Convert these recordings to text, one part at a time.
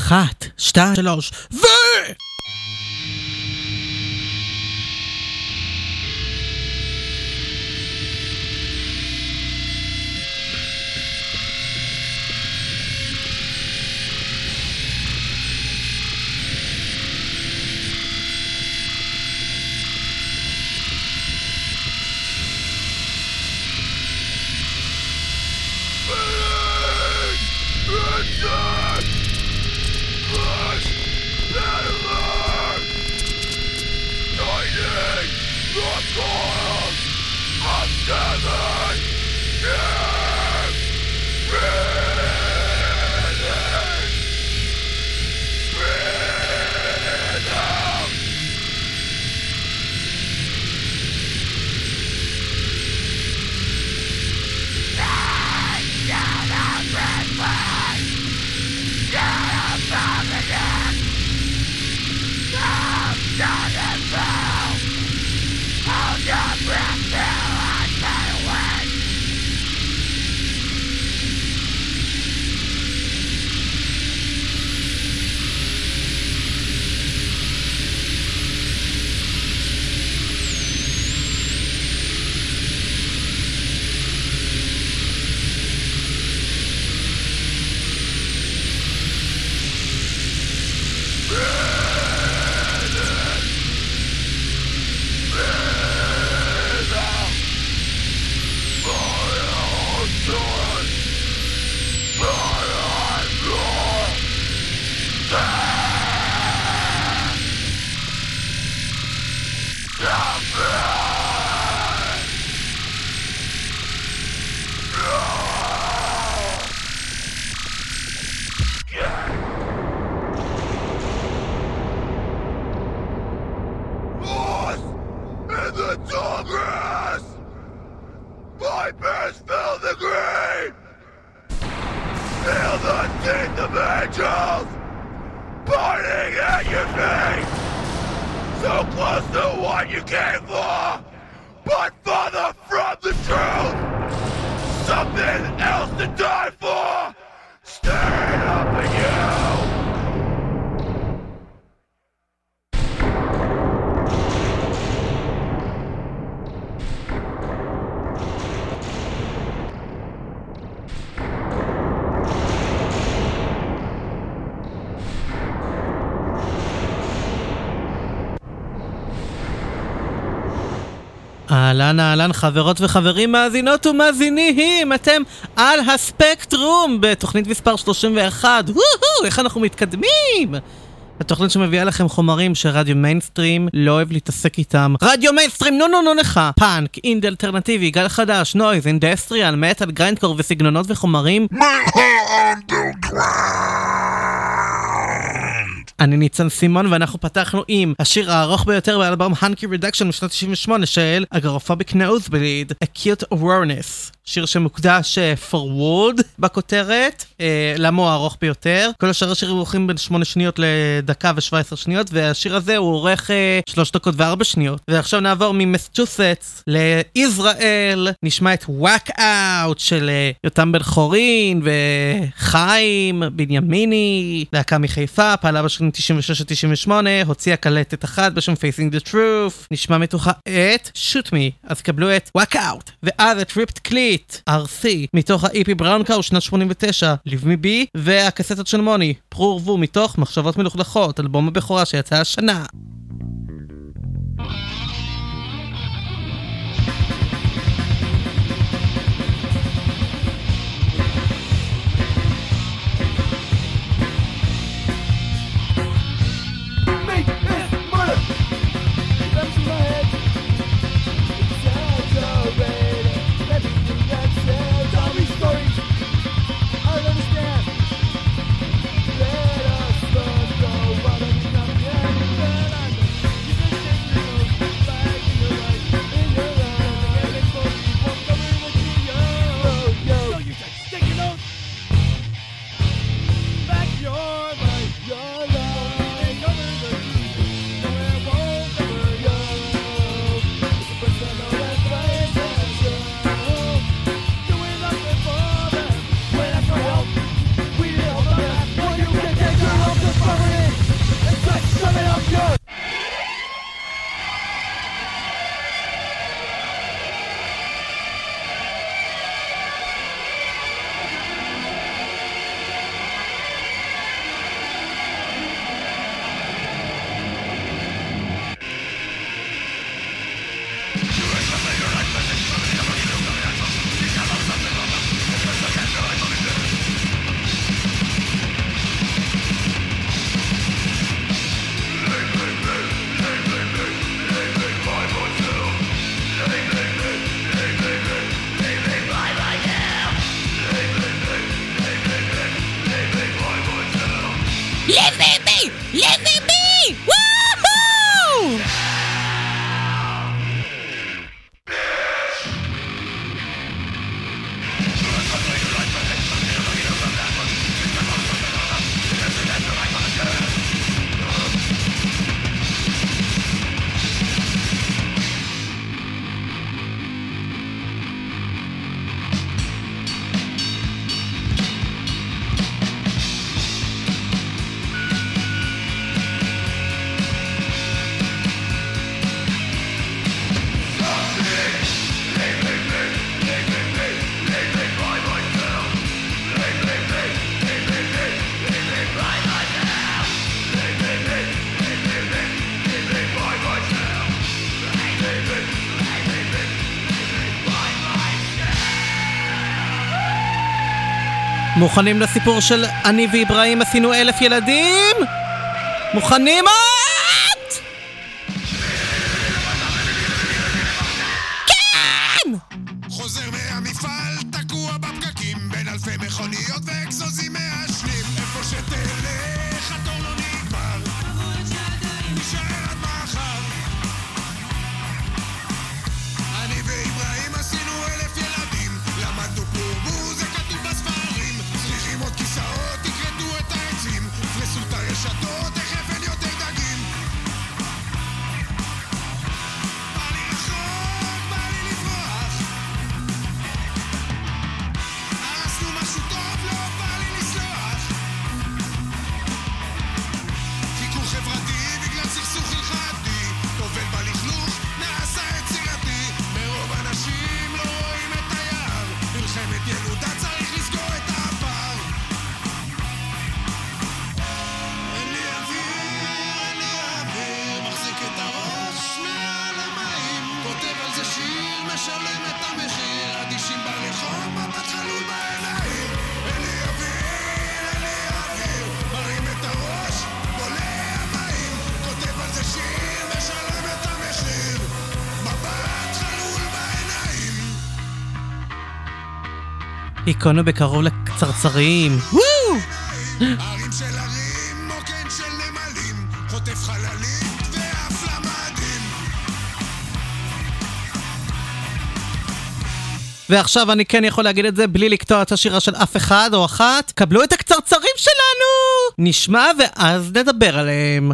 1, 2, 3 ו... אהלן חברות וחברים, מאזינות ומאזינים, אתם על הספקטרום בתוכנית מספר 31. איך אנחנו מתקדמים? התוכנית שמביאה לכם חומרים שרדיו מיינסטרים לא אוהב להתעסק איתם. רדיו מיינסטרים, נו לך. פאנק, אינדי אלטרנטיבי, גל חדש, נויז, אינדסטריאל, מטל, גריינדקור וסגנונות וחומרים. אני ניצן סימון, ואנחנו פתחנו עם השיר הארוך ביותר באלבום הנקי רידקשן משנת 98 של אגורופוביק נוזבליד, Acute Awareness, שיר שמוקדש for wood בכותרת. למה הוא הארוך ביותר? כל השאר השירים אורכים בין 8 שניות לדקה ו17 שניות, והשיר הזה הוא אורך 3 דקות ו4 שניות. ועכשיו נעבור ממסצ'וסטס לישראל, נשמע את Whack Out של יותם בן חורין וחיים בנימיני, להקה מחיפה, פעלה בשנים 96-98, הוציאה קלטת אחת בשם Facing the Truth. נשמע מתוכה את Shoot Me, אז קבלו את Whack Out, ואז את Ripped Cleat RC מתוך ה-EP בראון קאו שנת 89, Leave Me Be, והקסטות של מוני פרו ורבו מתוך מחשבות מלוכלכות, אלבום הבכורה שיצא השנה. Let us go, what have we done yet? Leave me! Leave me! Woohoo! מוכנים לסיפור של אני ואיברהים עשינו 1,000 ילדים? מוכנים? כן! חוזר מהמפעל, תקוע בפקקים בין אלפי מכוניות ואקזוזים מעשנים. איפה שתלך, התור לא נגמר, נשאר עד מחר. אני ואיברהים עשינו 1,000 ילדים, למדנו פורבו, זה כתוב בספרים. צריכים עוד כיסאות, תקרדו את העצים, פרסו את הרשתות, תכף אין יותר דגים. בא לי לחרוק, בא לי לברוח, הרסנו משהו טוב, לא בא לי לסלוח. חיכוך חברתי בגלל סכסוך הלכתי, טובל בלכלוך, נעשה יצירתי. מרוב אנשים לא רואים את היער, מלחמת ילודה צריך לסגור את הפער. אין לי אוויר, מחזיק את הראש מעל המים, כותב על זה שיר, משלם את המחיר, אדישים ברחוב, מבט חלול בעיניים. אין לי אוויר, מרים את הראש, בולע המים, כותב על זה שיר, משלם את המחיר, מבט חלול בעיניים. היכונו בקרוב לקצרצרים. ערים של ערים, מוקן של נמלים, חוטף חללית ואף למדים. ועכשיו אני כן יכול להגיד את זה בלי לקטוע את השירה של אף אחד או אחת. קבלו את הקצרצרים שלנו! נשמע ואז נדבר עליהם.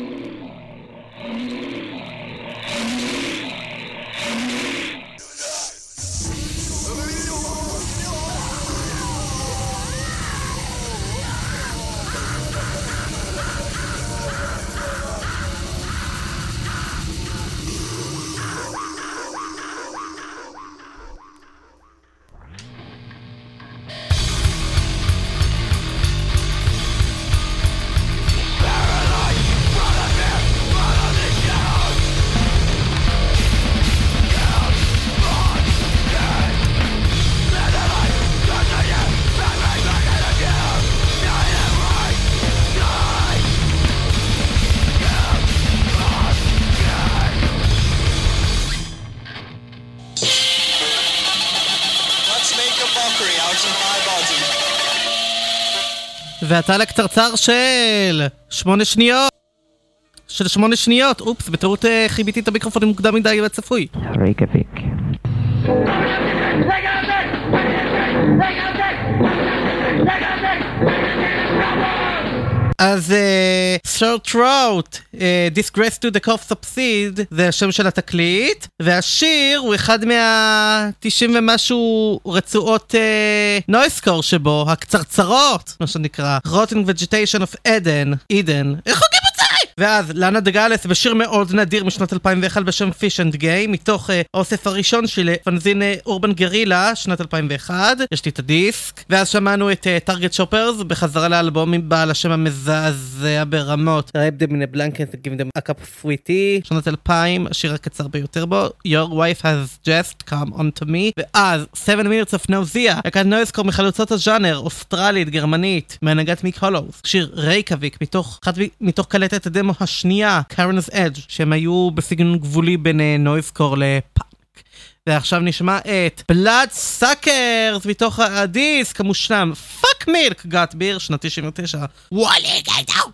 ועתה לקצרצר של 8 שניות. אופס, בטעות חיביתי את המיקרופון מוקדם מדי וצפוי. רייקאביק. אז Third Throat, Disgrace to the Cough Subside, זה השם של התקליט, והשיר הוא אחד 90 ומשהו רצועות נויסקור שבו, הקצרצרות, מה שנקרא, Rotting Vegetation of Eden, איך הוגים את זה? ואז לאנה דגלס בשיר מאוד נדיר משנת 2001 בשם Fish and Game, מתוך האוסף הראשון של פנזין אורבן גרילה, שנת 2001, יש לי את הדיסק, ואז שמענו את Target Shoppers בחזרה לאלבום בעל השם המזעזע ברמות, Wrap them in a blanket and give them a cup of sweet tea, שנת 2000, השיר הקצר ביותר בו, Your wife has just come on to me, ואז 7 minutes of nausea, להקת נויסקור מחלוצות הז'אנר, אוסטרלית, גרמנית, מהנהגת מיק הולוס, שיר רייקאביק, מתוך קלטת הדמו השנייה, Karen's Edge, שהם היו בסגנון גבולי בין נויסקור לפאנק. ועכשיו נשמע את Blood Suckers מתוך הדיסק המושלם Fuck Milk Got Beer שנת 99. וואלה גדול!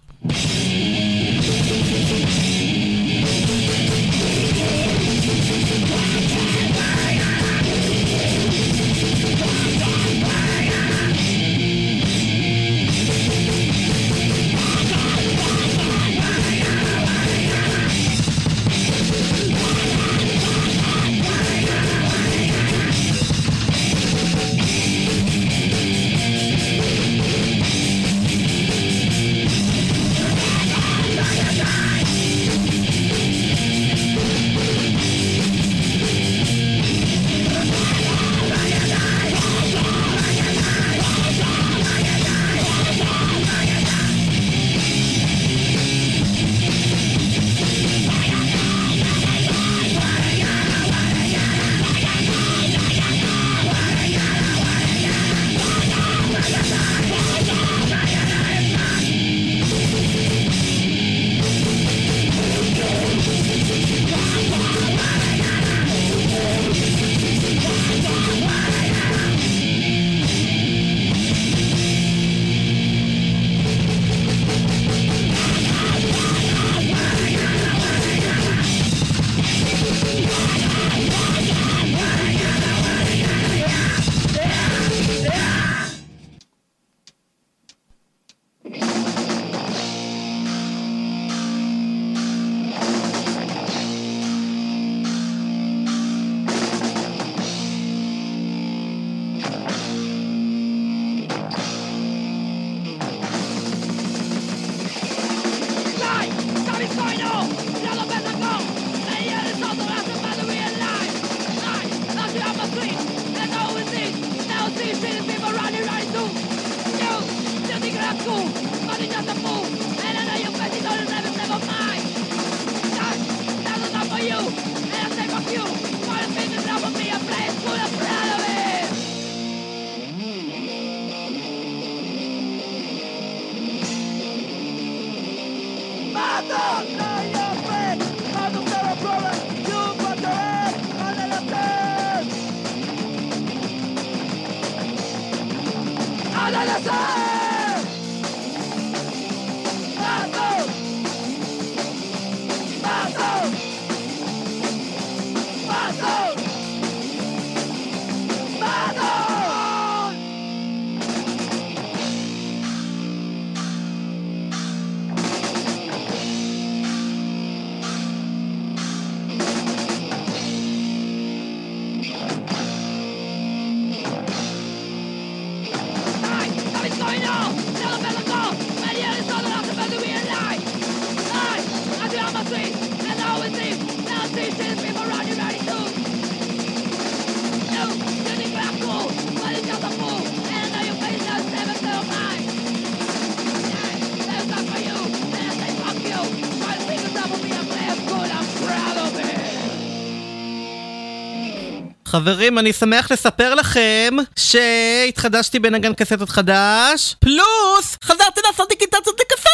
חברים, אני שמח לספר לכם שהתחדשתי בנגן קסטות חדש, פלוס חזרתי לעשות דיגיטציות לקסטות!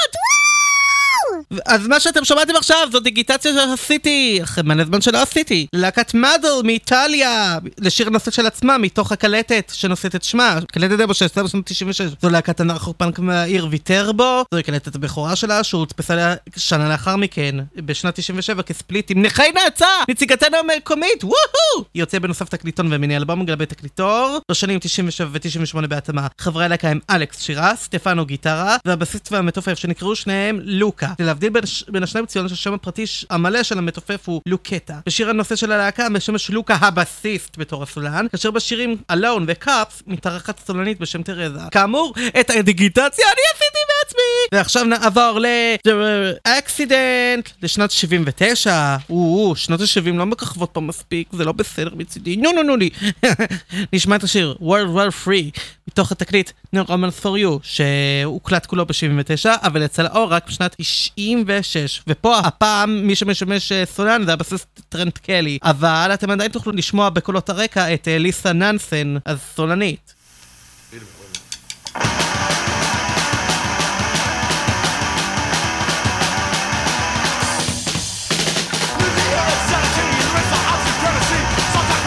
אז מה שאתם שמעתם עכשיו זו דיגיטציה שעשיתי, אחרי מלא זמן שלא עשיתי, להקת מדל מאיטליה, לשיר נושא של עצמה מתוך הקלטת שנושאת את שמה, קלטת דמו שעשתה בשנת 96. זו להקת הנרחופנק מהעיר ויטרבו, זו קלטת הבכורה שלה שהודפסה לה שנה לאחר מכן, בשנת 97 כספליט עם נכי נאצה, נציגתנו המקומית, וואו! היא יוצאה בנוסף תקליטון ומיני אלבום מגלבי תקליטור, בשנים 97 ו-98 בהתאמה. חברי הלהקה הם אלכס שירה, סטפנו גיטרה, והבסיסט והמתופף שנקראו שניהם לוקה. להבדיל בין השניים ציון שהשם הפרטי המלא של המתופף הוא לוקטה. בשיר הנושא של הלהקה משמש לוקה הבסיסט בתור הסולן, כאשר בשירים אלון וקאפס מתארחת סולנית בשם תרזה. כאמור, את הדיגיטציה אני עשיתי בעצמי! ועכשיו נעבור לאקסידנט לשנת 79. שנות ה-70 לא מככבות פה מספיק, זה לא בסדר מצידי. נו לי. נשמע את השיר World War Free מתוך התקליט No Romance for You שהוקלט כולו ב-79, אבל יצא לאור רק בשנת 96. ופה הפעם מי שמשמש סולן זה הבסיס טרנט קלי, אבל אתם עדיין תוכלו לשמוע בקולות הרקע את ליסה ננסן, אז סולנית. Sometimes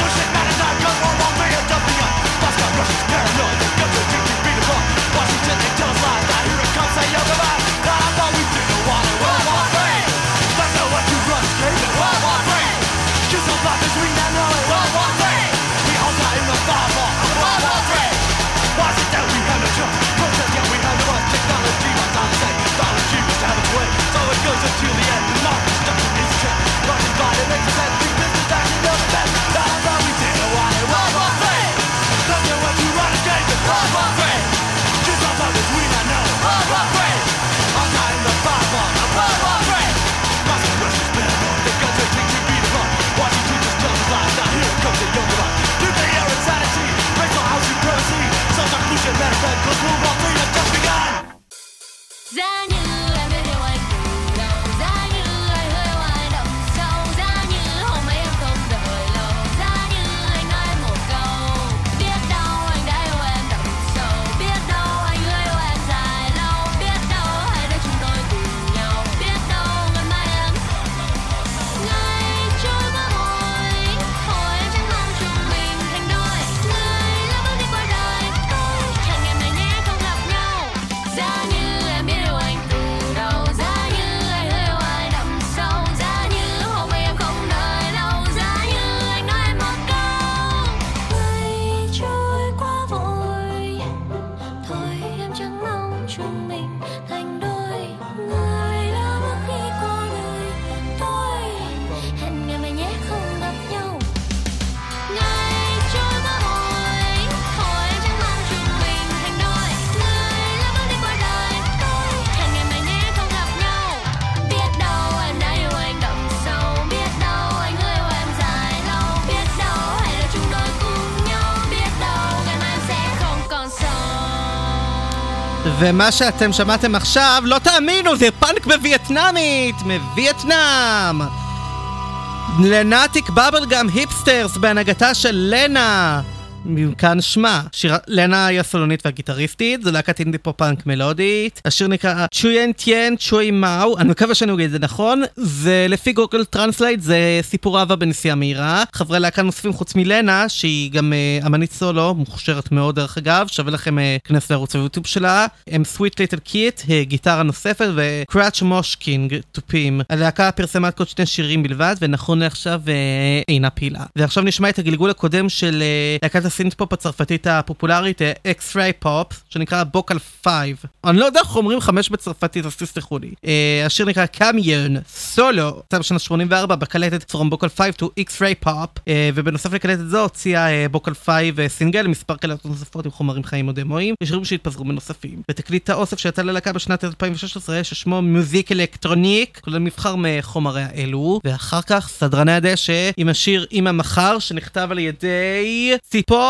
giá như em biết yêu anh từ đầu, giá như anh hơi hoài đậm sâu, giá như hôm ấy em không đợi lâu, giá như anh nói em một câu, biết đâu anh đã yêu em đậm sâu, biết đâu anh hứa yêu em dài lâu, biết đâu hai đứa chúng tôi cùng nhau, biết đâu ngày mai em ngày trôi qua hồi em chẳng mong chúng mình thành đôi, người lỡ bước đi qua đời tôi hẹn ngày mai nhé không gặp nhau, giá như em biết yêu anh từ đầu, giá như anh hứa yêu ai đậm sâu, giá như hôm ấy em không đợi lâu, giá như anh nói em một câu, ngày trôi qua vội thôi em chẳng mong chúng mình thành đôi, người lỡ bước đi qua đời tôi hẹn ngày mai nhé không gặp nhau, ngày trôi qua vội thôi em chẳng mong chúng mình thành đôi, người lỡ bước đi qua đời tôi hẹn ngày mai nhé không gặp nhau, biết đâu em đã yêu anh đậm sâu, biết đâu anh hứa yêu em dài lâu, biết đâu hai đứa chúng tôi cùng nhau, biết đâu ngày mai em sẽ không còn sầu. ומה שאתם שמעתם עכשיו, לא תאמינו, זה פאנק בווייטנאמית, מווייטנאם. לנאטיק בבלגאם היפסטרס בהנהגתה של לנה. מכאן שמה, לנה היא הסולנית והגיטריסטית, זו להקת אינדי פופ פאנק מלודית, השיר נקרא צ'ויין טיין צ'וי מאו, אני מקווה שאני אגיד את זה נכון, זה לפי גוגל טרנסלייט, זה סיפור אהבה בנסיעה מהירה, חברי להקה נוספים חוץ מלנה, שהיא גם אמנית סולו, מוכשרת מאוד דרך אגב, שווה לכם כנס לערוץ היוטיוב שלה, הם סוויט ליטל קיט, גיטרה נוספת, וקראץ' מושקינג, תופים. הלהקה פרסמה עוד 2 שירים בלבד, ונכון לעכשיו אינה פילה. ועכשיו נשמע את הגלגול הקודם של להקת הסינט-פופ הצרפתית הפופולרית, X-Ray Pop, שנקרא בוקל 5. אני לא יודע איך אומרים 5 בצרפתית, אז תסלחו לי. השיר נקרא קמיון, סולו, יצא בשנה 84, בקלטת From בוקל 5 to X-Ray Pop, ובנוסף לקלטת זו הוציאה בוקל 5 סינגל, מספר קלטות נוספות עם חומרים חיים או דמויים, ושירים שהתפזרו בנוספים. ותקליט האוסף שיצא ללהקה בשנת 2016, ששמו מיוזיק אלקטרוניק, כולל מבחר מחומריה אלו, ואחר כך סדרני הדשא עם השיר עם המחר, שנכתב על ידי ציפור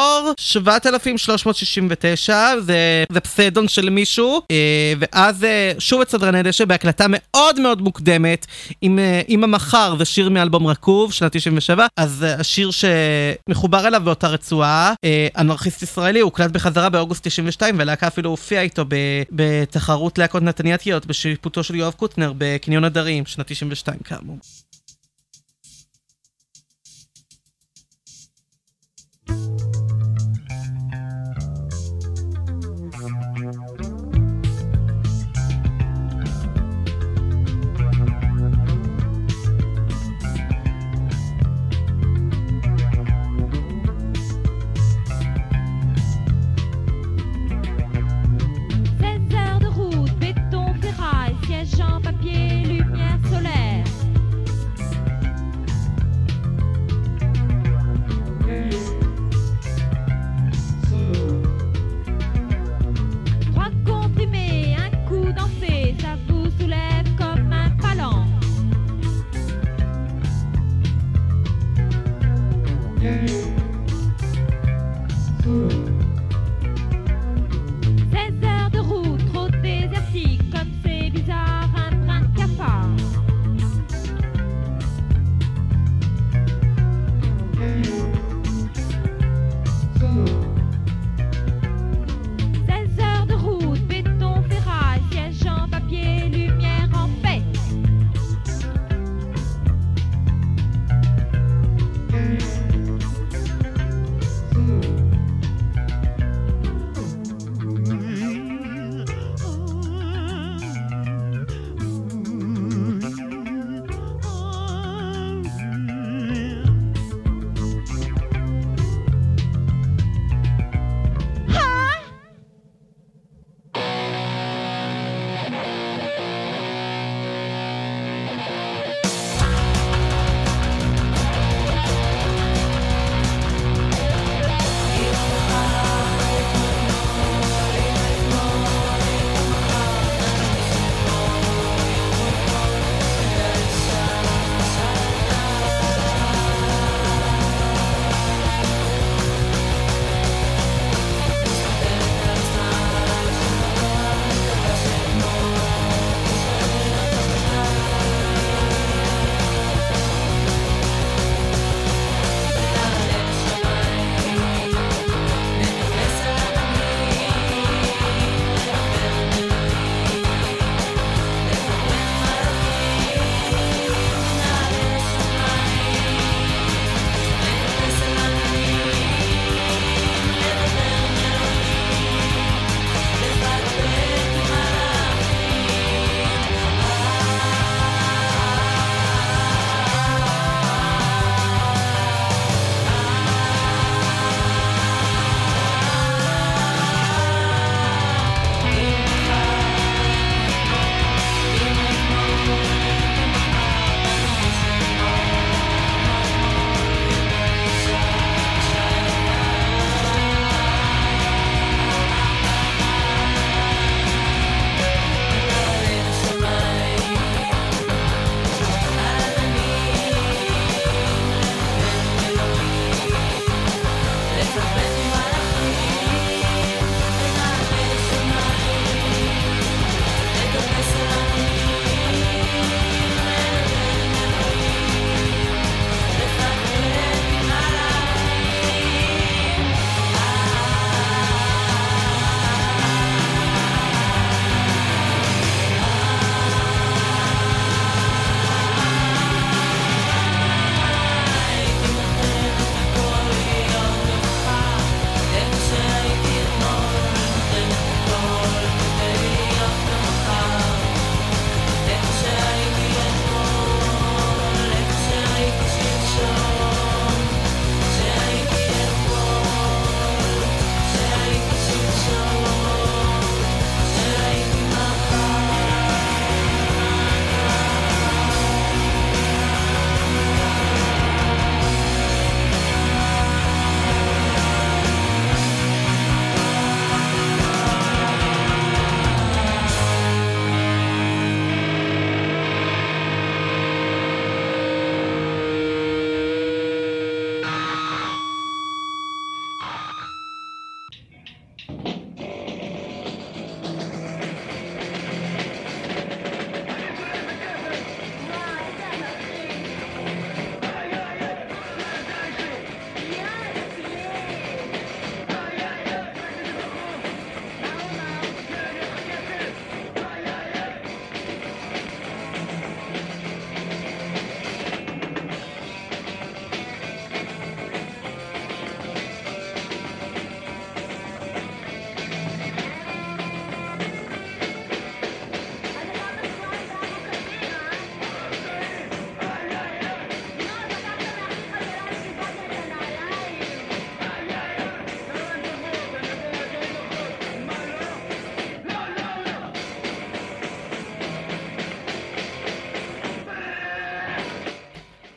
7369, זה פסדון של מישהו, ואז שוב את סדרני דשא בהקלטה מאוד מאוד מוקדמת עם המחר, זה שיר מאלבום רקוב שנת 97, אז השיר שמחובר אליו באותה רצועה, אנרכיסט ישראלי, הוא הוקלט בחזרה באוגוסט 92, והלהקה אפילו הופיעה איתו בתחרות להקות נתניאתיות בשיפוטו של יואב קוטנר בקניון הדרים שנת 92 כאמור. Siège en papier, lumière solaire.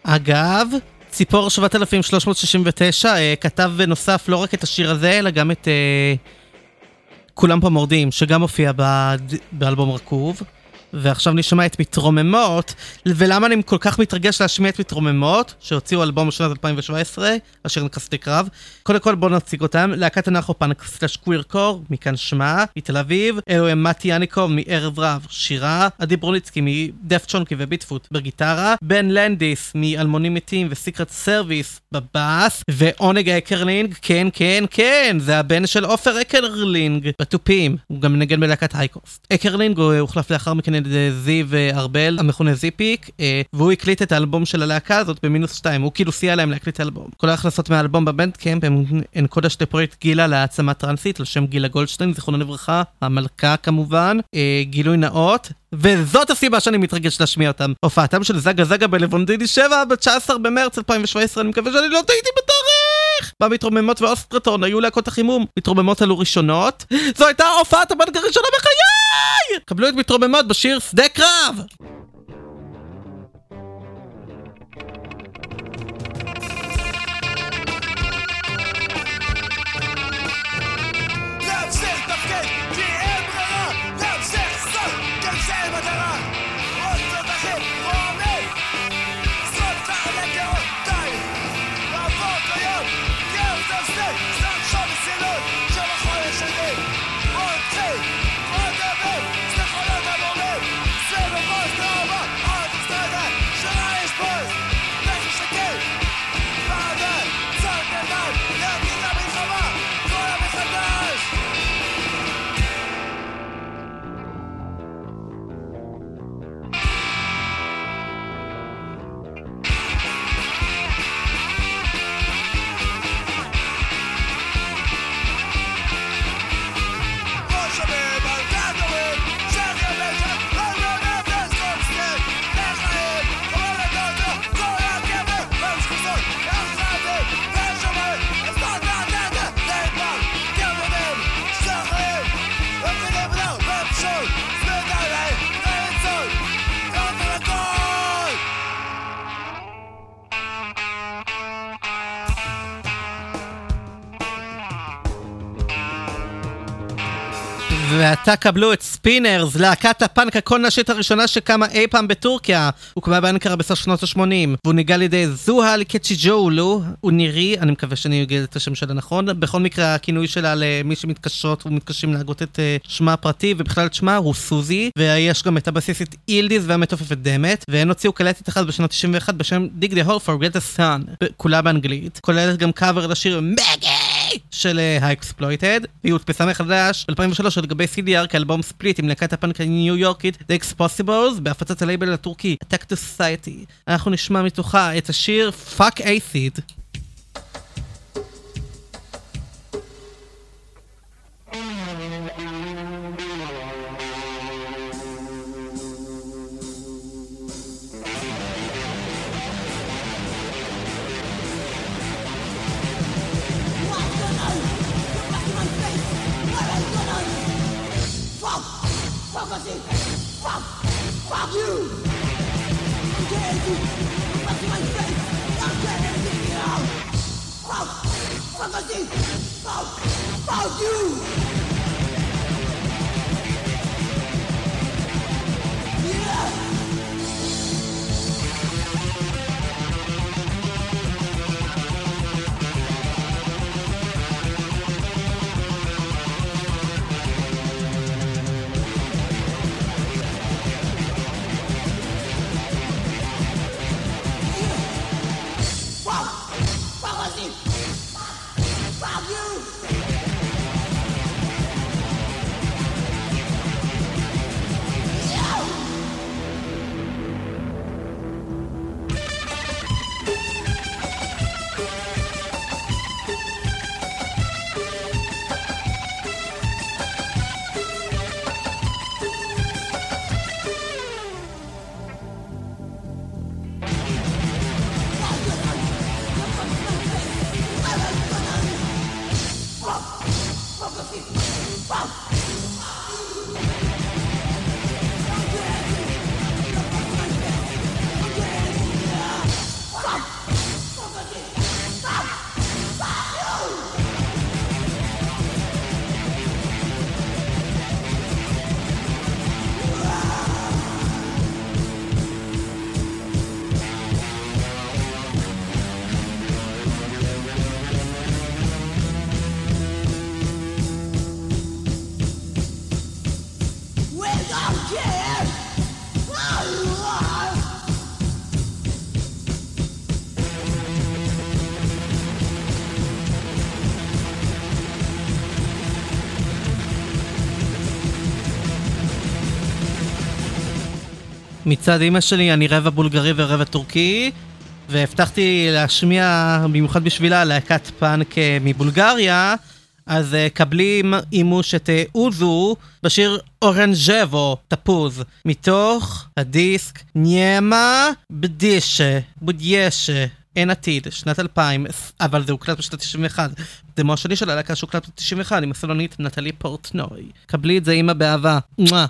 אגב, ציפור 7369 כתב ונוסף לא רק את השיר הזה, אלא גם את כולם פה מורדים, שגם הופיע באלבום רקוב. ועכשיו נשמע את מתרוממות, ולמה אני כל כך מתרגש להשמיע את מתרוממות, שהוציאו אלבום בשנת 2017, השיר נקסטי קרב. קודם כל בואו נציג אותם, להקת הנאחופנק סלש קוויר קור, מכאן שמה, מתל אביב, אלו הם מתי יניקוב מערב רב, שירה, עדי ברוניצקי מדף צ'ונקי וביטפוט בגיטרה, בן לנדיס מאלמונים מתים וסיקרט סרוויס בבאס, ועונג אקרלינג, כן, זה הבן של עופר אקרלינג, בתופים, הוא גם מנגן בלהקת הייקוסט. אקרלינג הוא הוחלף לאחר מכן זיו ארבל, המכונה זיפיק, והוא הקליט את האלבום של הלהקה הזאת ב-2-, הוא כאילו סייע להם להקליט האלבום. כל ההכנסות מהאלבום בבנדקאמפ הן קודש לפרויקט גילה להעצמה טרנסית, על שם גילה גולדשטיין, זיכרונה לברכה, המלכה כמובן, גילוי נאות, וזאת הסיבה שאני מתרגש להשמיע אותם. הופעתם של זגה זגה בלוונדיני 7 ב-19 במרץ 2017, אני מקווה שאני לא טעיתי בתאריך! במתרוממות ואוסטרטון היו להקות החימום, מתרוממות עלו ראשונות, זו הייתה הופעת הבנק הראשונה בחיי! קבלו את מתרוממות בשיר שדה קרב! להמשיך תפקיד, כי אין ברירה, להמשיך זאת, גם זה מטרה. עוד תותחים, רועמים, זאת לעלגרות, די. לעבור כיום, גר תפסיק, סתם שום סילות, של החודש שלי. עוד תחיל, עוד דבר, סליחונות המורים, זה בפוסט טראומה, עוד סטרדה, שרה יש פוסט, נכי שקל, ועדה, צר קטן, להגיד למלחמה, כל המחדש. מושבים על כדורים, שחר לשם, לא נפס קונסטנט, לחיים, כל הדוטו, כל הגבר, במשכוסות, יחדים, ושומרים, הסתות והדדה, נאמר, כמודים, שחרים, ומחינים בנו, בפשול, סמדה להם, רצוי, קודם הכל! ועתה קבלו את ספינרס, להקת הפאנק הקול נשית הראשונה שקמה אי פעם בטורקיה. הוקמה באנקרה בסוף שנות ה-80, והוא ניגע על ידי זוהל קצ'יג'ולו, הוא נירי, אני מקווה שאני אגיד את השם שלה נכון, בכל מקרה הכינוי שלה למי שמתקשרות ומתקשים להגות את שמה הפרטי, ובכלל את שמה הוא סוזי, ויש גם את הבסיסית אילדיז והמתופפת דמת, והן הוציאו קלטת אחת בשנת 91 בשם Dig the Hole for Get the Sun, כולה באנגלית, כוללת גם קאבר לשיר מגי של האקספלויטד, והיא הודפסה מחדש ב-2003 לגבי CDR כאלבום ספליט עם להקת הפאנק הניו יורקית The Expossibles בהפצת הלייבל הטורקי Attack Society. אנחנו נשמע מתוכה את השיר Fuck Acid. Fuck you! I'm dead, you! Fuck my face! I'm dead, everything out! Fuck us! Fuck you! Yeah! Fuck you! מצד אמא שלי אני רבע בולגרי ורבע טורקי, והבטחתי להשמיע במיוחד בשבילה להקת פאנק מבולגריה, אז קבלי אימוש את אוזו בשיר אורנג'בו, תפוז, מתוך הדיסק ניימה בודיישה, אין עתיד, שנת 2000, אבל זה הוקלט בשנת 91. דמו השני של הלהקה שהוקלט ב-91 עם הסלונית נטלי פורטנוי. קבלי את זה אימא באהבה.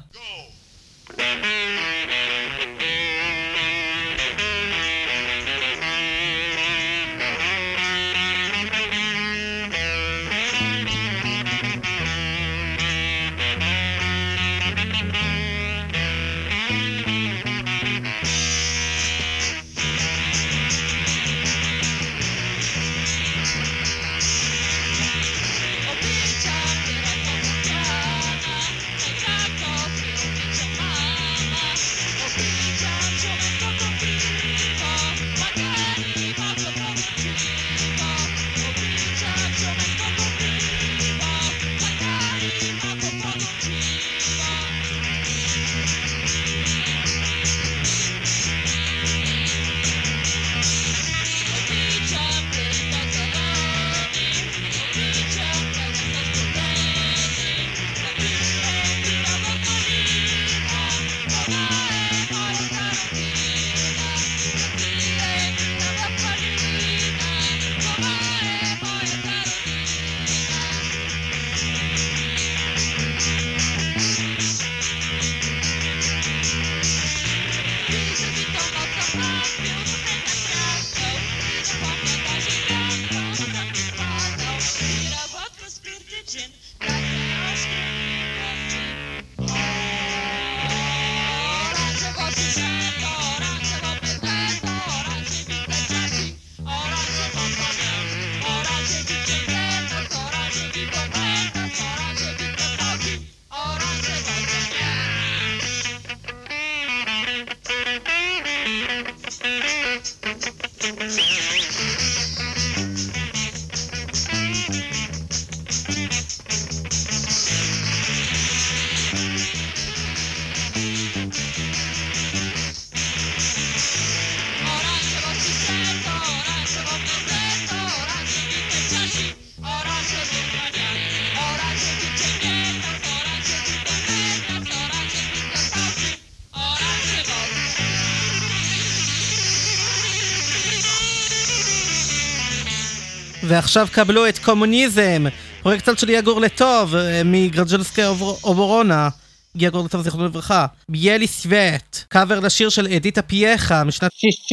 ועכשיו קבלו את קומוניזם, פרויקט של יגור לטוב, מגרג'לסקי אוברונה, יגור לטוב זכרונו לברכה, ביאלי סווט, קאבר לשיר של אדיטה פייחה משנת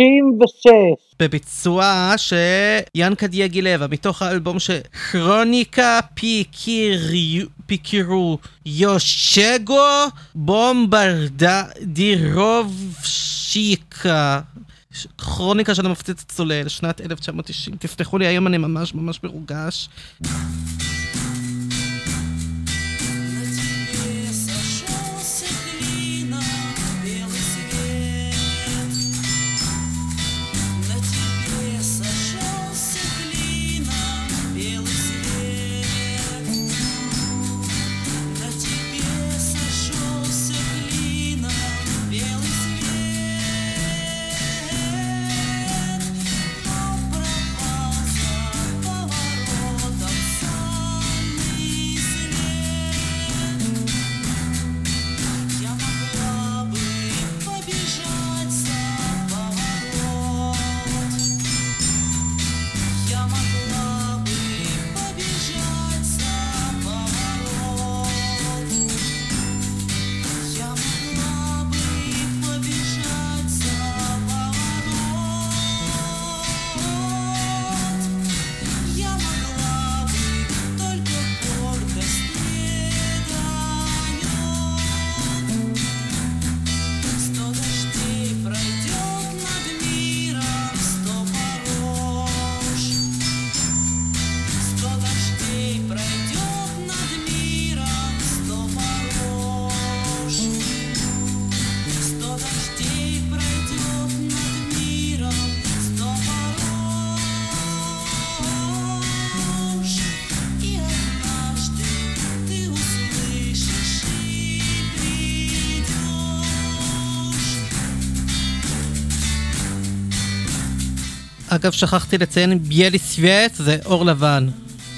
66, בביצוע שיאנקה דיאגילבה, מתוך האלבום שכרוניקה פיקירו יושגו בומברדירובשיקה, כרוניקה של המפציץ הצולל, שנת 1990. תסלחו לי, היום אני ממש מרוגש. Поворотом אגב, שכחתי לציין, ביאלי סוויט זה אור לבן.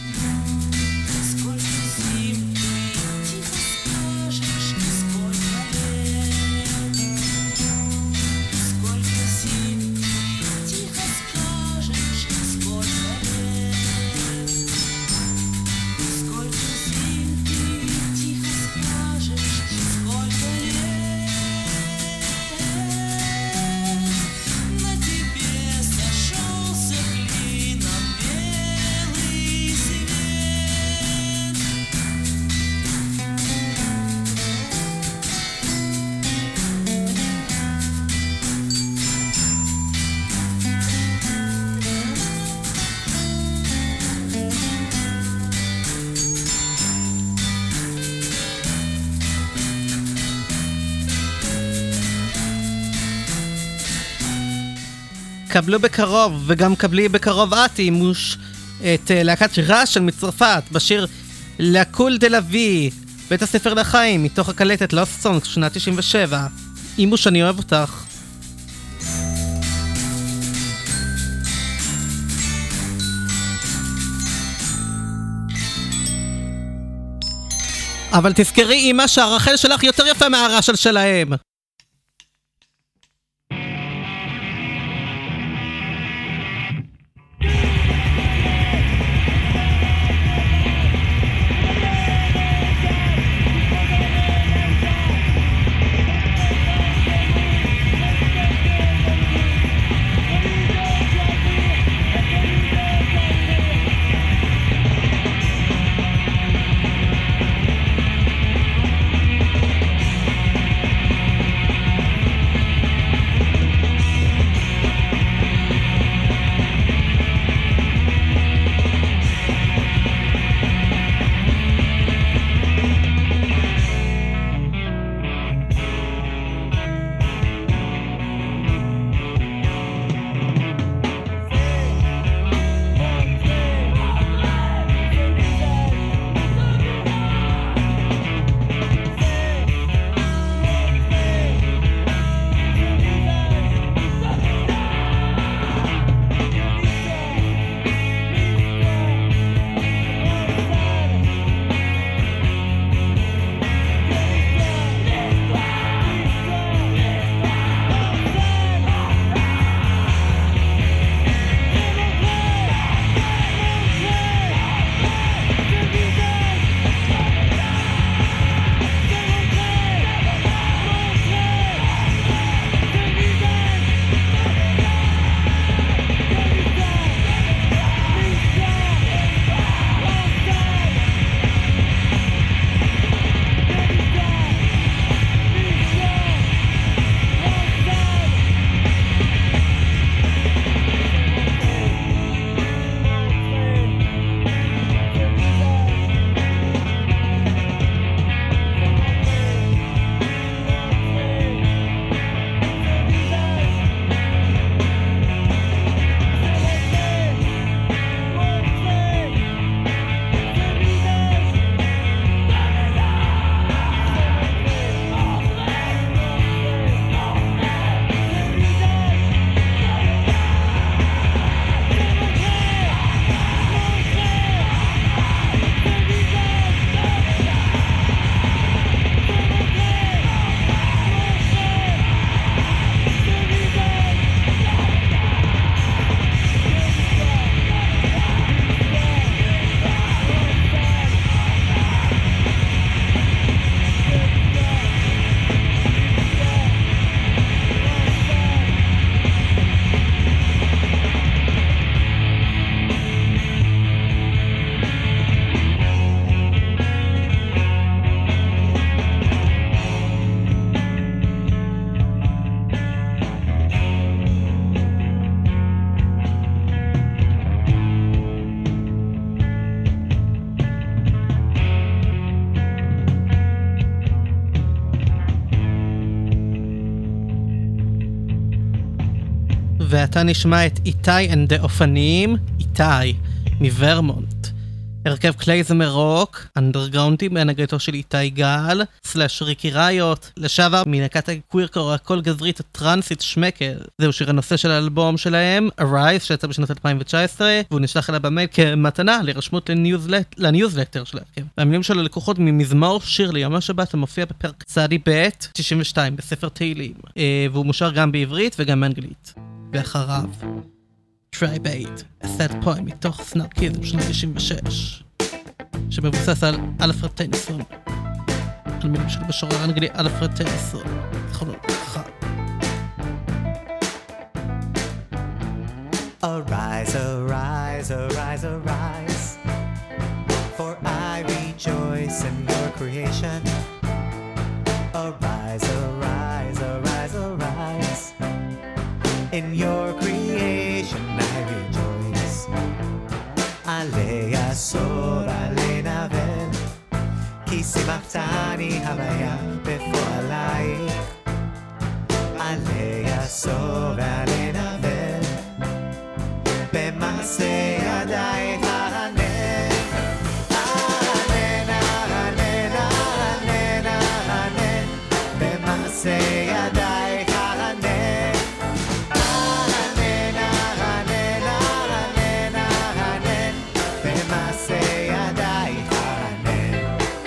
קבלו בקרוב, וגם קבלי בקרוב את אימוש את להקת רעש מצרפת בשיר לקול דה לוי, בית הספר לחיים, מתוך הקלטת לוסט סונג שנת 97. אימוש, אני אוהב אותך. אבל תזכרי אמא שהרחל שלך יותר יפה מהרשל שלהם. ועתה נשמע את איתי and the אופניים, איתי מוורמונט. הרכב קלייזמר רוק, אנדרגראונדי בהנהגתו של איתי גל, סלאש ריקי ראיוט, לשעבר מלהקת הקווירקור הכל גברית הטרנסית שמקל. זהו שיר הנושא של האלבום שלהם, Arise, שיצא בשנת 2019, והוא נשלח אליו במייל כמתנה לרשמות לניוזלטר של ההרכב. והמילים שלו לקוחות ממזמור שיר ליום השבת המופיע בפרק צדי ב' 92 בספר תהילים, והוא מושר גם בעברית וגם באנגלית. ואחריו Try Bait, a sad poem מתוך סנארקיזם שנות 96, שמבוסס על אלפרד טניסון, על מילים של משורר האנגלי אלפרד טניסון. זכרונו לברכה. Arise, arise, arise, arise, for I rejoice in your creation. Arise, arise, arise, arise, in your creation I rejoice. עלי אסור, עלי נבל, כי שימחתני הוויה בפועלייך. עלי אסור ועלי נבל, במעשה ידייך אענן. אענן, אענן, אענן, אענן, במעשה ידייך אענן. אענן, אענן, אענן, אענן, במעשה ידייך אענן.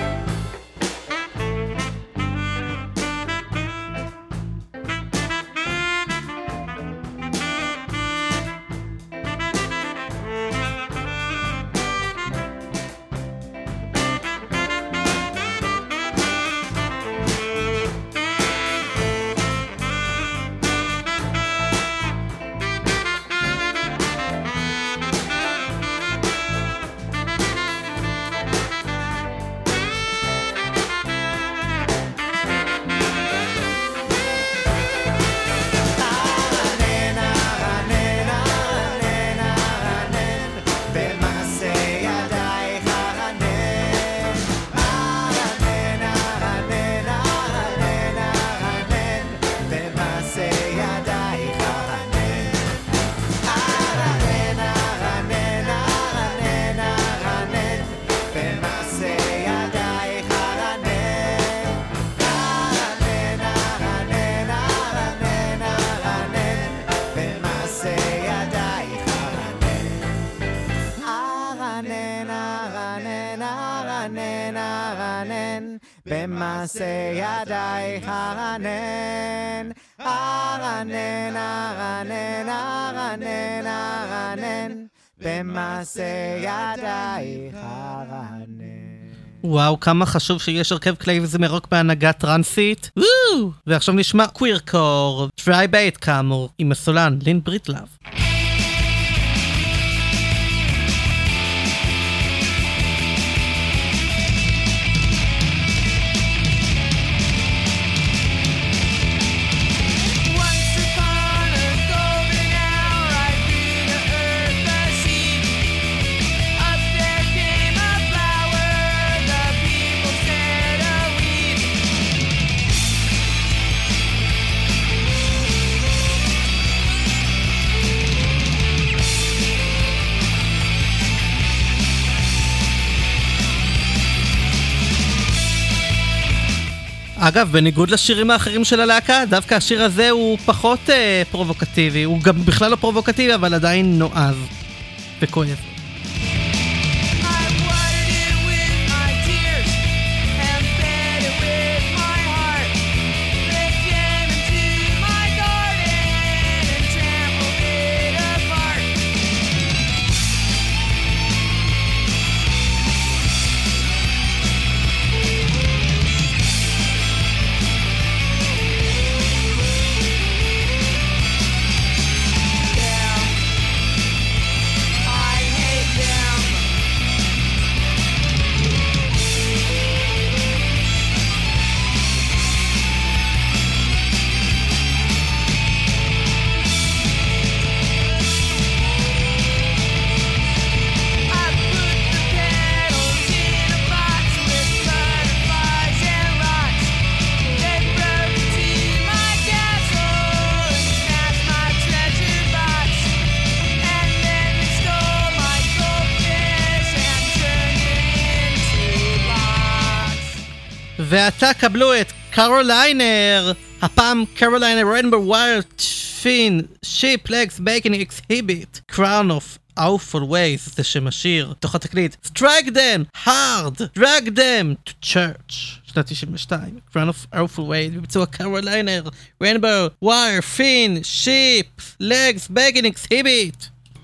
במעשה ידייך אענן. אענן, אענן, אענן, אענן, במעשה ידייך אענן. וואו, כמה חשוב שיש הרכב קלייזמר רוק בהנהגה טרנסית. ועכשיו נשמע קווירקור, Try Bait כאמור, עם הסולן לין בריטלב. אגב, בניגוד לשירים האחרים של הלהקה, דווקא השיר הזה הוא פחות פרובוקטיבי, הוא גם בכלל לא פרובוקטיבי, אבל עדיין נועז וכואב. I ועתה קבלו את קרוליינר, הפעם קרוליינר רנבור ווייר פין שיפ לגס בייקן אקסהיביט קראון אוף Awful Ways, זה שם השיר תוך התקליט Strike Them Hard Drag Them to Church שנת 92 Crown of Awful Ways בביצוע קרוליינר רנבור ווייר פין שיפ לגס בייקן אקסהיביט.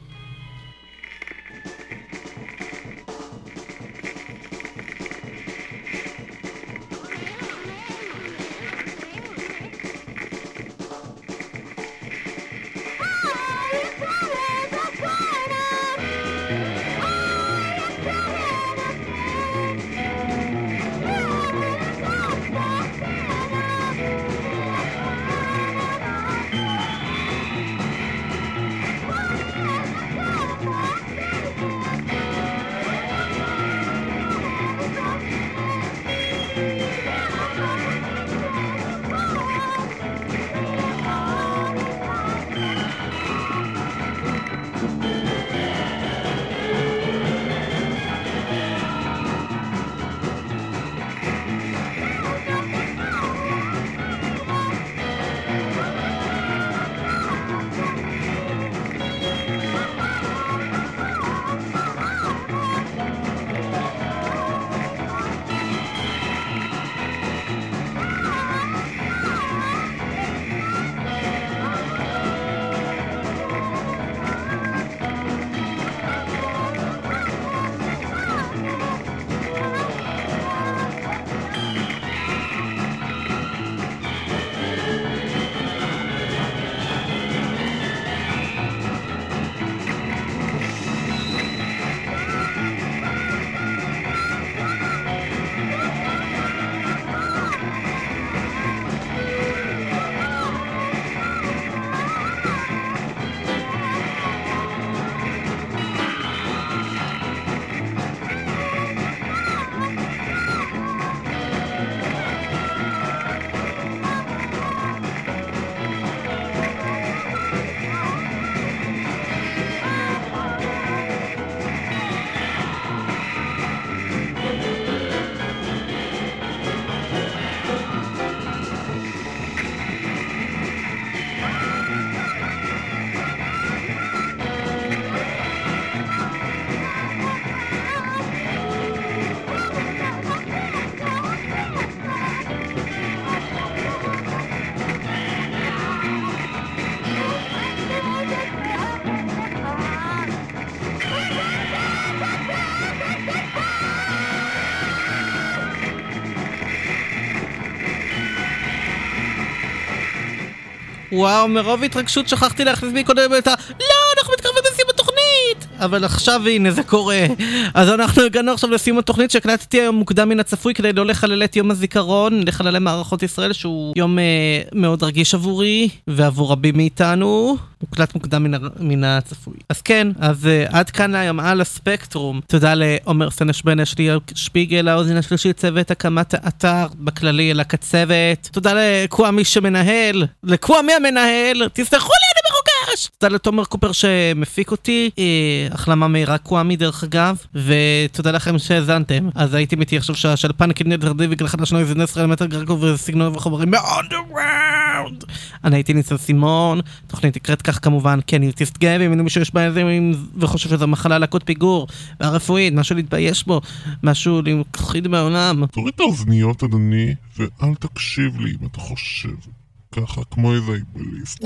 וואו, מרוב התרגשות שכחתי להכניס בי קודם את לא, אנחנו מתקרבים לסיום התוכנית! אבל עכשיו הנה זה קורה. אז אנחנו הגענו עכשיו לסיום התוכנית שהקלטתי היום מוקדם מן הצפוי כדי לא לחלל את יום הזיכרון לחללי מערכות ישראל, שהוא יום מאוד רגיש עבורי ועבור רבים מאיתנו. מוקלט מוקדם מן הצפוי. אז כן, אז עד כאן היום על הספקטרום. תודה לעומר סנש בן אשלי שפיגל, האוזן השלישי, צוות הקמת האתר בכללי אל הקצוות. תודה לקוואמי שמנהל, לקוואמי המנהל, תסלחו לי אני מרוגש. תודה לתומר קופר שמפיק אותי, החלמה מהירה קוואמי דרך אגב, ותודה לכם שהזנתם. אז הייתי איתי עכשיו שעה של פאנקים נדר דיוויק לחדש נוי זנס רלמטר גרקו וסגנון וחומרים מאונדרגראונד. אני הייתי ניסן סימון, תוכנית נקראת כך כמובן, כן, יוטיסט גאה, אם מישהו יש בעיה וחושב שזו מחלה לקות פיגור, והרפואית, משהו להתבייש בו, משהו להכחיד בעולם. תוריד את האוזניות אדוני, ואל תקשיב לי אם אתה חושב ככה, כמו איזה איבליסט.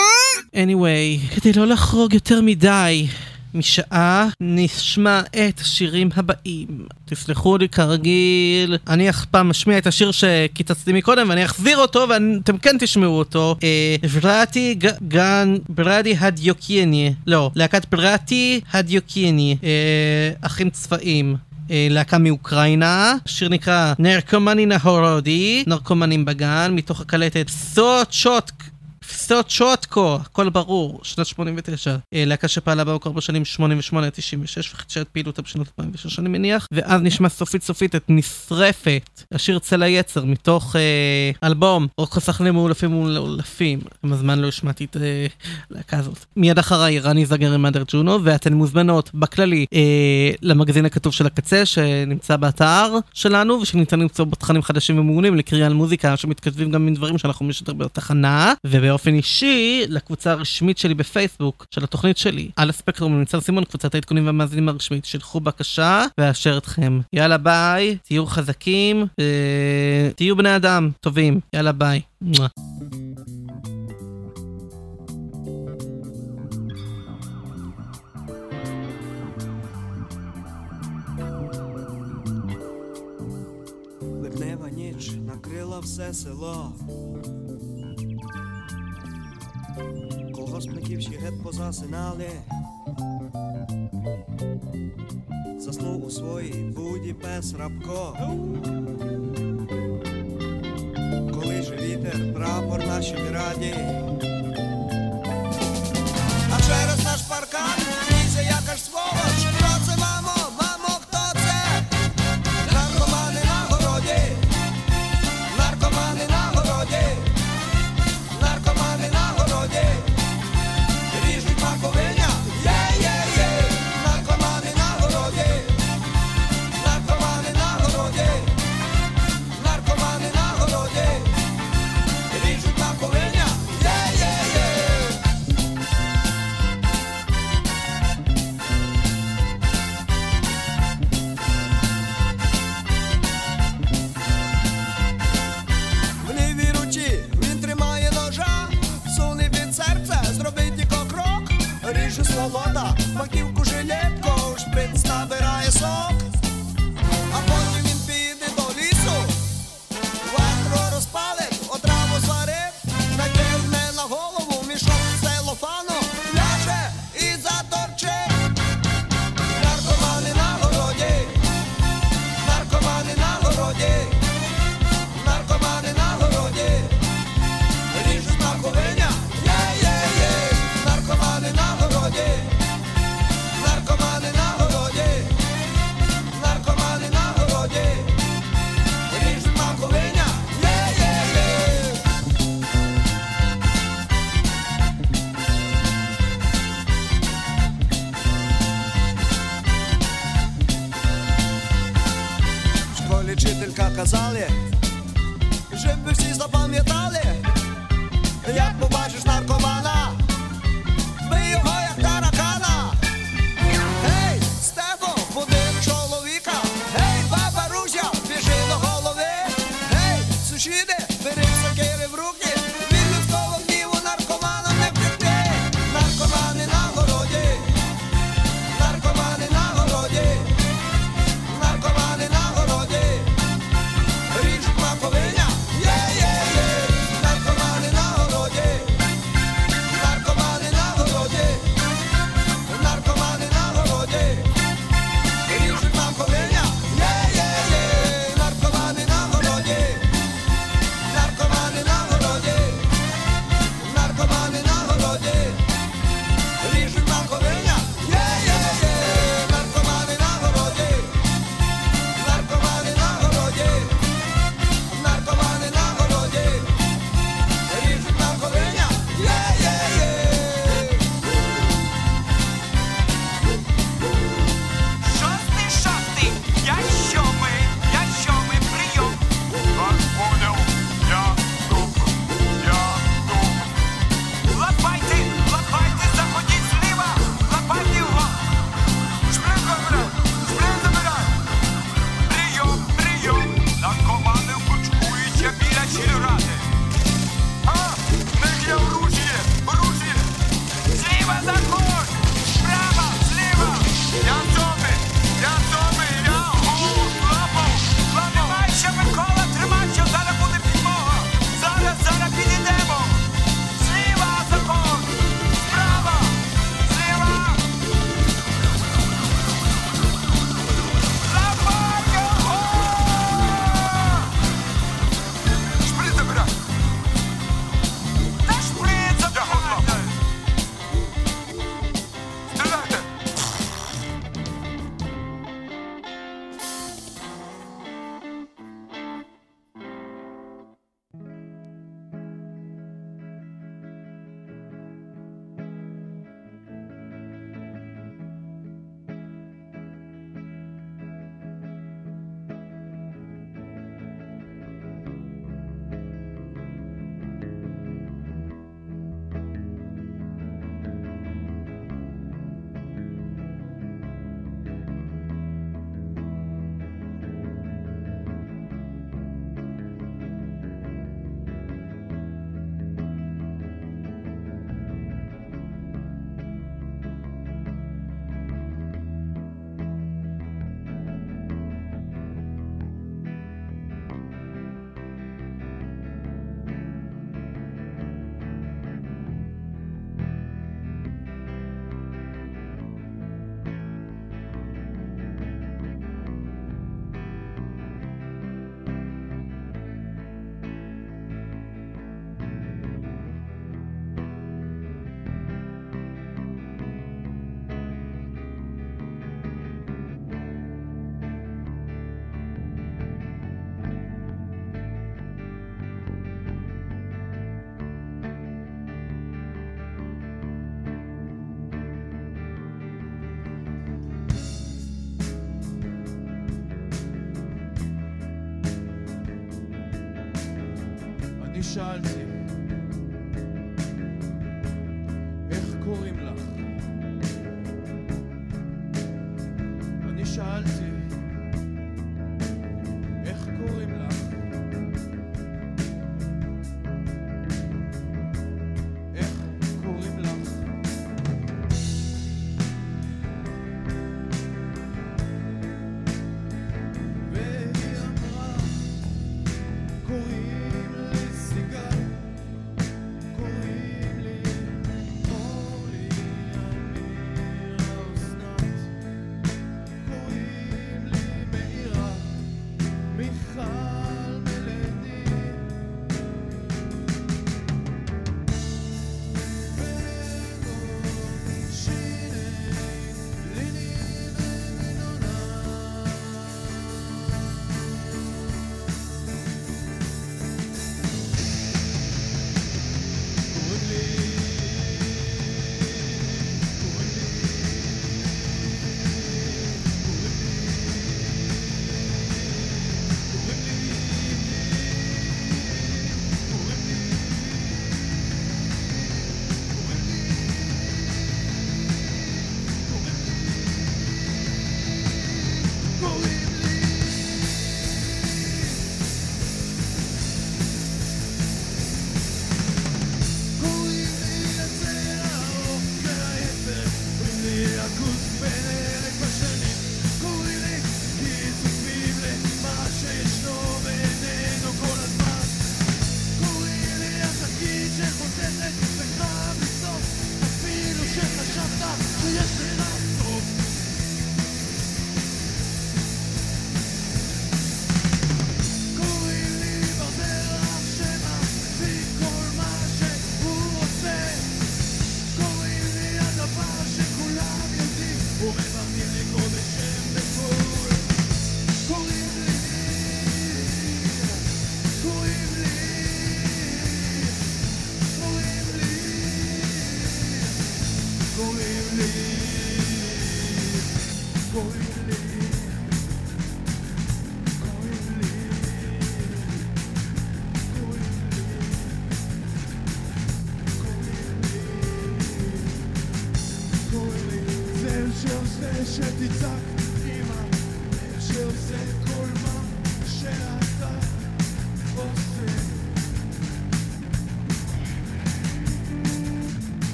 anyway, כדי לא לחרוג יותר מדי משעה, נשמע את השירים הבאים. תסלחו לי כרגיל, אני אף פעם משמיע את השיר שקיצצתי מקודם ואני אחזיר אותו ואתם כן תשמעו אותו. ברדי הדיוקיאני, לא, להקת ברדי הדיוקיאני, אחים צבאים, להקה מאוקראינה. שיר נקרא נרקומני נהורודי, נרקומנים בגן, מתוך הקלטת סוצ'וט все צ'וטקו, הכל ברור, שנת 89. להקה שפעלה במקור בשנים 88-96 וחידשה את פעילותה בשנות 2006 אני מניח, ואז נשמע סופית את נשרפת, השיר צל היצר מתוך אלבום רוק חסך למאולפים ומאולפים. מזמן לא השמעתי את הלהקה הזאת. מיד אחריי רני זגר עם מאדר ג'ונו, ואתן מוזמנות בכללי למגזין הכתוב של הקצה שנמצא באתר שלנו ושניתן למצוא בתכנים חדשים ומעונים לקריאה על מוזיקה שמתכתבים גם עם דברים שאנחנו משדר בתחנה, ובאופן אישי לקבוצה הרשמית שלי בפייסבוק של התוכנית שלי על הספקטרום עם ניצן סימון, קבוצת העדכונים והמאזינים הרשמית. שלחו בקשה ואשר אתכם. יאללה ביי, תהיו חזקים, תהיו בני אדם טובים. יאללה ביי. Липнева ніч накрила все село. Колгоспників ще геть позасинали. Заснув у своїй буді пес Рабко. Коли же вітер прапор нашій раді. А через наш паркан лізе якась сволоч. Хто це, мамо? Мамо, хто це? Наркомани на городі. Наркомани на городі. Наркомани на городі. Ріжуть маковиня. Є-є-є. Наркомани на городі. Наркомани на городі. Наркомани на городі. Ріжуть маковиня. Є-є-є. В лівій руці він тримає ножа, суне від серця, зробить тільки крок, ріже свобода, маківку жилетку, шприц набирає сок, а потім він піде до лісу, ватру розпалить, отраву зварить, накине на голову мішок з целофану, ляже і заторчить. Наркомани на городі, наркомани на городі. Наркомани на городі, ріжуть маковиня, є-є-є. Наркомани на городі, наркомани на городі, наркомани на городі, ріжуть маковиня, є-є-є. В школі вчителька казали, щоб ви всі запам'ятали, як побачиш наркомана, бий його як таракана. Гей, Стефо, буди чоловіка, гей, баба Руся, біжи до голови, гей, сусіди, бери сокири в руки, від людського гніву наркоманом не втекти. Наркомани на городі, наркомани на городі, наркомани на городі, ріжуть שאלתי, איך קוראים לך? אני שאלתי, איך קוראים לך? איך קוראים לך? והיא אמרה, קוראים לי סיגל, קוראים לי אורלי, אמירה אסנת, קוראים לי מאירה, מיכל מלדי, שיני, ליני ומינונה. שתצעק אמא, שעושה